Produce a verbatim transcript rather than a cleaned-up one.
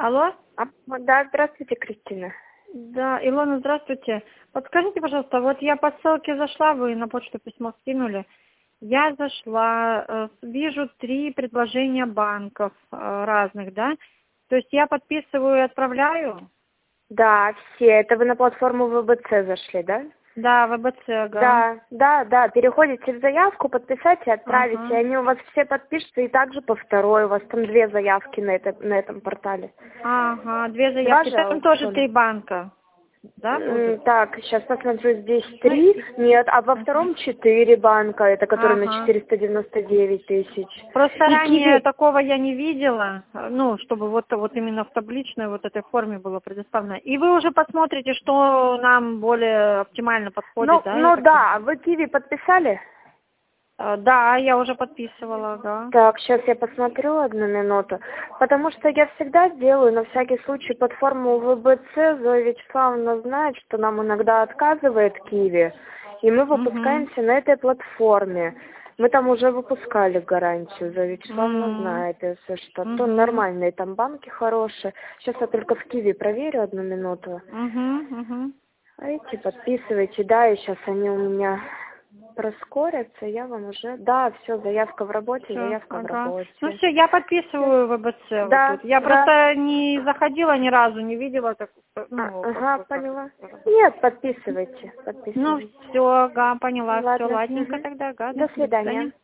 Алло? А, да, здравствуйте, Кристина. Да, Илона, здравствуйте. Подскажите, пожалуйста, вот я по ссылке зашла, вы на почту письмо скинули. Я зашла, э, вижу три предложения банков э, разных, да? То есть я подписываю и отправляю? Да, все. Это вы на платформу вэ бэ цэ зашли, да? Да, вэ бэ цэ, ага. Да, да, да. Переходите в заявку, подписать и отправить. И Ага. они у вас все подпишутся, и также по второй. У вас там две заявки на, это, на этом портале. Ага, две Два заявки. же Там тоже аукциона. три банка, да, М, будут? Так, сейчас посмотрю, здесь Ну, три, и- нет, а во Ага. втором четыре банка, это который на Ага. четыреста девяносто девять тысяч. Просто И ранее Киви, такого я не видела, э, ну, чтобы вот, вот именно в табличной вот этой форме было предоставлено. И вы уже посмотрите, что нам более оптимально подходит, ну, да, я ну так да, понимаю? вы Киви подписали? Э, Да, я уже подписывала, да. Так, сейчас я посмотрю одну минуту. Потому что я всегда делаю на всякий случай платформу вэ бэ цэ. Зоя Вячеславовна знает, что нам иногда отказывает Киви. И мы Угу. выпускаемся на этой платформе. Мы там уже выпускали гарантию. Зоя Вячеславовна знает, если что. То Угу. нормальные там банки хорошие. Сейчас я только в Киви проверю одну минуту. Угу. Угу. А эти подписывайте, да, и сейчас они у меня проскорятся, я вам уже... Да, все, заявка в работе, Все, заявка в ага. Ну работе. все, я Всё. подписываю вэ бэ цэ вот Да, тут. Я да. просто не заходила ни разу, не видела так, А, ну, как ага, бы как поняла. это работает. Нет, подписывайте, Ну подписывайте. все, ага, поняла, все, Ладно. ладненько Мгм. тогда, ага, До до свидания. свидания.